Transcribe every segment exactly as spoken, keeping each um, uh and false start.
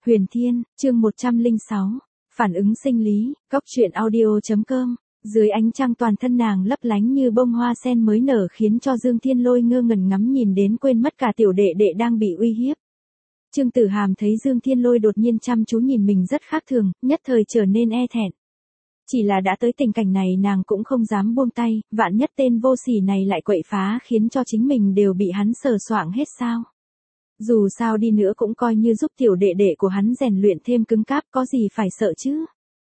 Huyền Thiên, chương một trăm lẻ sáu, phản ứng sinh lý, góc truyện audio.com. Dưới ánh trăng toàn thân nàng lấp lánh như bông hoa sen mới nở khiến cho Dương Thiên Lôi ngơ ngẩn ngắm nhìn đến quên mất cả tiểu đệ đệ đang bị uy hiếp. Trương Tử Hàm thấy Dương Thiên Lôi đột nhiên chăm chú nhìn mình rất khác thường, nhất thời trở nên e thẹn. Chỉ là đã tới tình cảnh này nàng cũng không dám buông tay, vạn nhất tên vô sỉ này lại quậy phá khiến cho chính mình đều bị hắn sờ soạng hết sao. Dù sao đi nữa cũng coi như giúp tiểu đệ đệ của hắn rèn luyện thêm cứng cáp, có gì phải sợ chứ.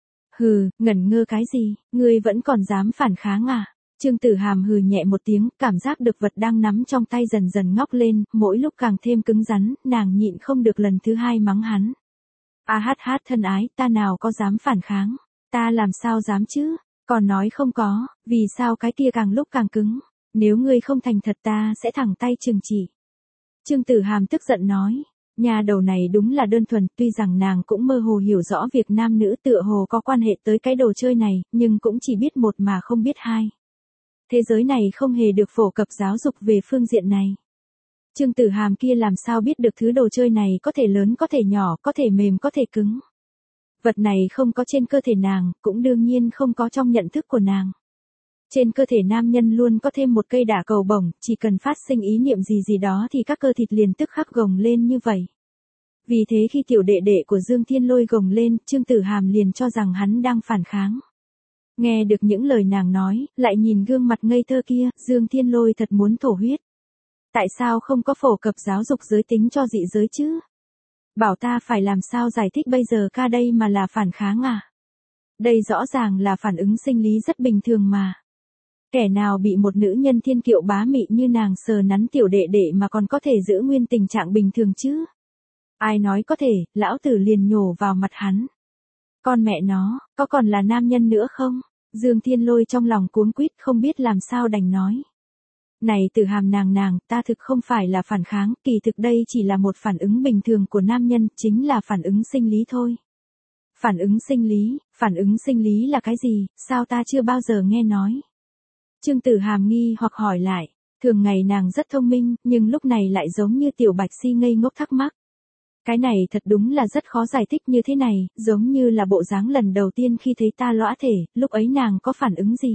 Hừ, ngẩn ngơ cái gì, ngươi vẫn còn dám phản kháng à? Trương Tử Hàm hừ nhẹ một tiếng, cảm giác được vật đang nắm trong tay dần dần ngóc lên, mỗi lúc càng thêm cứng rắn, nàng nhịn không được lần thứ hai mắng hắn. A hát hát thân ái, ta nào có dám phản kháng, ta làm sao dám chứ, còn nói không có, vì sao cái kia càng lúc càng cứng, nếu ngươi không thành thật ta sẽ thẳng tay trừng chỉ. Trương Tử Hàm tức giận nói. Nhà đầu này đúng là đơn thuần, tuy rằng nàng cũng mơ hồ hiểu rõ việc nam nữ tựa hồ có quan hệ tới cái đồ chơi này, nhưng cũng chỉ biết một mà không biết hai. Thế giới này không hề được phổ cập giáo dục về phương diện này. Trương Tử Hàm kia làm sao biết được thứ đồ chơi này có thể lớn có thể nhỏ, có thể mềm có thể cứng. Vật này không có trên cơ thể nàng, cũng đương nhiên không có trong nhận thức của nàng. Trên cơ thể nam nhân luôn có thêm một cây đả cầu bổng, chỉ cần phát sinh ý niệm gì gì đó thì các cơ thịt liền tức khắc gồng lên như vậy. Vì thế khi tiểu đệ đệ của Dương Thiên Lôi gồng lên, Trương Tử Hàm liền cho rằng hắn đang phản kháng. Nghe được những lời nàng nói, lại nhìn gương mặt ngây thơ kia, Dương Thiên Lôi thật muốn thổ huyết. Tại sao không có phổ cập giáo dục giới tính cho dị giới chứ? Bảo ta phải làm sao giải thích bây giờ ca đây mà là phản kháng à? Đây rõ ràng là phản ứng sinh lý rất bình thường mà. Kẻ nào bị một nữ nhân thiên kiệu bá mị như nàng sờ nắn tiểu đệ đệ mà còn có thể giữ nguyên tình trạng bình thường chứ? Ai nói có thể, lão tử liền nhổ vào mặt hắn. Con mẹ nó, có còn là nam nhân nữa không? Dương Thiên Lôi trong lòng cuống quýt không biết làm sao đành nói. Này Tử Hàm nàng nàng, ta thực không phải là phản kháng, kỳ thực đây chỉ là một phản ứng bình thường của nam nhân, chính là phản ứng sinh lý thôi. Phản ứng sinh lý, phản ứng sinh lý là cái gì, sao ta chưa bao giờ nghe nói? Trương Tử Hàm nghi hoặc hỏi lại, thường ngày nàng rất thông minh, nhưng lúc này lại giống như tiểu bạch si ngây ngốc thắc mắc. Cái này thật đúng là rất khó giải thích như thế này, giống như là bộ dáng lần đầu tiên khi thấy ta lõa thể, lúc ấy nàng có phản ứng gì?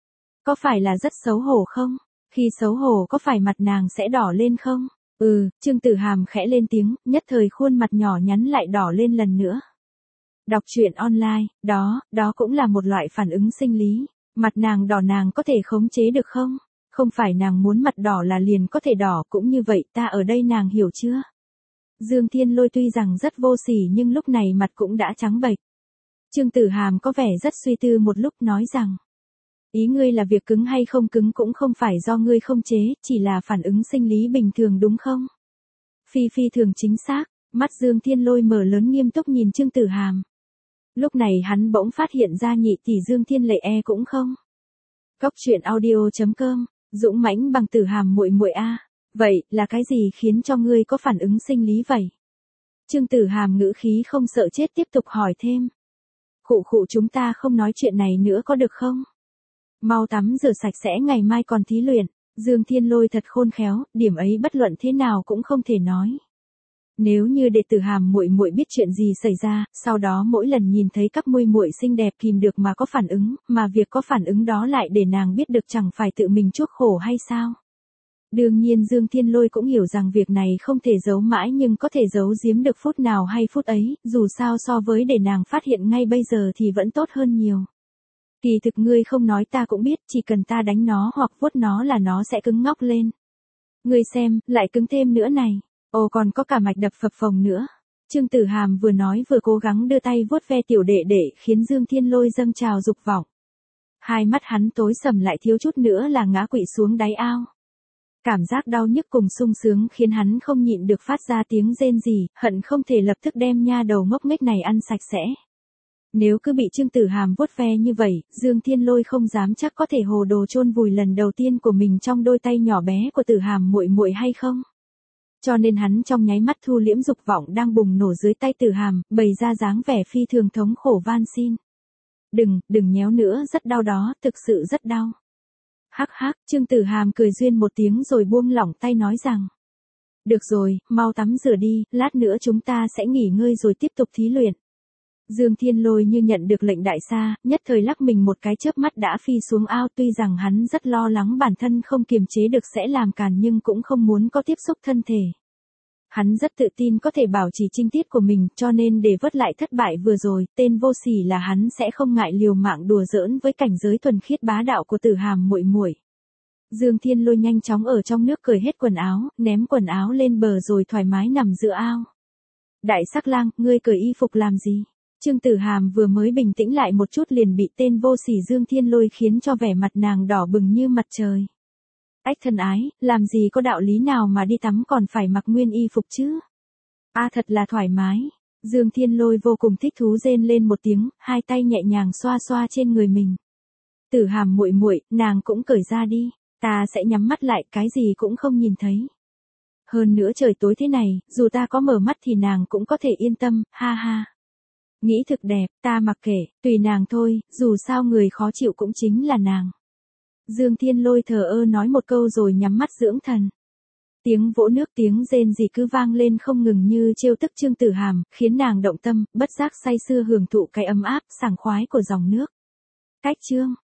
Có phải là rất xấu hổ không? Khi xấu hổ có phải mặt nàng sẽ đỏ lên không? Ừ, Trương Tử Hàm khẽ lên tiếng, nhất thời khuôn mặt nhỏ nhắn lại đỏ lên lần nữa. Đọc truyện online, đó, đó cũng là một loại phản ứng sinh lý. Mặt nàng đỏ nàng có thể khống chế được không? Không phải nàng muốn mặt đỏ là liền có thể đỏ, cũng như vậy ta ở đây nàng hiểu chưa? Dương Thiên Lôi tuy rằng rất vô sỉ nhưng lúc này mặt cũng đã trắng bệch. Trương Tử Hàm có vẻ rất suy tư một lúc nói rằng. Ý ngươi là việc cứng hay không cứng cũng không phải do ngươi không chế, chỉ là phản ứng sinh lý bình thường đúng không? Phi phi thường chính xác, mắt Dương Thiên Lôi mở lớn nghiêm túc nhìn Trương Tử Hàm. Lúc này hắn bỗng phát hiện ra nhị tỷ Dương Thiên Lệ e cũng không. Góc truyện audio.com, dũng mãnh bằng Tử Hàm muội muội a, vậy là cái gì khiến cho ngươi có phản ứng sinh lý vậy? Trương Tử Hàm ngữ khí không sợ chết tiếp tục hỏi thêm. Khụ khụ chúng ta không nói chuyện này nữa có được không? Mau tắm rửa sạch sẽ ngày mai còn thí luyện. Dương Thiên Lôi thật khôn khéo, điểm ấy bất luận thế nào cũng không thể nói. Nếu như đệ tử Hàm muội muội biết chuyện gì xảy ra, sau đó mỗi lần nhìn thấy các muội muội xinh đẹp kìm được mà có phản ứng, mà việc có phản ứng đó lại để nàng biết được chẳng phải tự mình chuốc khổ hay sao? Đương nhiên Dương Thiên Lôi cũng hiểu rằng việc này không thể giấu mãi nhưng có thể giấu giếm được phút nào hay phút ấy, dù sao so với để nàng phát hiện ngay bây giờ thì vẫn tốt hơn nhiều. Kỳ thực ngươi không nói ta cũng biết, chỉ cần ta đánh nó hoặc vuốt nó là nó sẽ cứng ngóc lên. Ngươi xem, lại cứng thêm nữa này. Ồ còn có cả mạch đập phập phồng nữa. Trương Tử Hàm vừa nói vừa cố gắng đưa tay vuốt ve tiểu đệ đệ khiến Dương Thiên Lôi dâng trào dục vọng. Hai mắt hắn tối sầm lại thiếu chút nữa là ngã quỵ xuống đáy ao. Cảm giác đau nhức cùng sung sướng khiến hắn không nhịn được phát ra tiếng rên rỉ, hận không thể lập tức đem nha đầu ngốc nghếch này ăn sạch sẽ. Nếu cứ bị Trương Tử Hàm vuốt ve như vậy, Dương Thiên Lôi không dám chắc có thể hồ đồ chôn vùi lần đầu tiên của mình trong đôi tay nhỏ bé của Tử Hàm muội muội hay không. Cho nên hắn trong nháy mắt thu liễm dục vọng đang bùng nổ dưới tay Tử Hàm, bày ra dáng vẻ phi thường thống khổ van xin. Đừng, đừng nhéo nữa, rất đau đó, thực sự rất đau. Hắc hắc, Trương Tử Hàm cười duyên một tiếng rồi buông lỏng tay nói rằng. Được rồi, mau tắm rửa đi, lát nữa chúng ta sẽ nghỉ ngơi rồi tiếp tục thí luyện. Dương Thiên Lôi như nhận được lệnh đại xa, nhất thời lắc mình một cái chớp mắt đã phi xuống ao, tuy rằng hắn rất lo lắng bản thân không kiềm chế được sẽ làm càn nhưng cũng không muốn có tiếp xúc thân thể. Hắn rất tự tin có thể bảo trì trinh tiết của mình, cho nên để vớt lại thất bại vừa rồi, tên vô sỉ là hắn sẽ không ngại liều mạng đùa giỡn với cảnh giới thuần khiết bá đạo của Tử Hàm muội muội. Dương Thiên Lôi nhanh chóng ở trong nước cởi hết quần áo, ném quần áo lên bờ rồi thoải mái nằm giữa ao. Đại sắc lang, ngươi cởi y phục làm gì? Trương Tử Hàm vừa mới bình tĩnh lại một chút liền bị tên vô sỉ Dương Thiên Lôi khiến cho vẻ mặt nàng đỏ bừng như mặt trời. Ách thân ái, làm gì có đạo lý nào mà đi tắm còn phải mặc nguyên y phục chứ? A à, thật là thoải mái. Dương Thiên Lôi vô cùng thích thú rên lên một tiếng, hai tay nhẹ nhàng xoa xoa trên người mình. Tử Hàm muội muội, nàng cũng cởi ra đi, ta sẽ nhắm mắt lại, cái gì cũng không nhìn thấy. Hơn nữa trời tối thế này, dù ta có mở mắt thì nàng cũng có thể yên tâm, ha ha. Nghĩ thực đẹp, ta mặc kệ, tùy nàng thôi, dù sao người khó chịu cũng chính là nàng. Dương Thiên Lôi thờ ơ nói một câu rồi nhắm mắt dưỡng thần. Tiếng vỗ nước tiếng rên rỉ cứ vang lên không ngừng như trêu tức Trương Tử Hàm, khiến nàng động tâm, bất giác say sưa hưởng thụ cái ấm áp, sảng khoái của dòng nước. Cách chương